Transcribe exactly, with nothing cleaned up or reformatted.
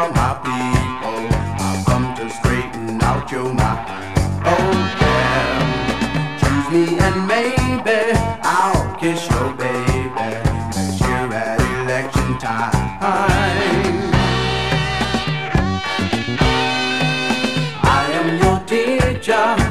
for my people. I've come to straighten out your mind. Oh yeah, choose me and maybe I'll kiss your baby next year at election time. I am your teacher.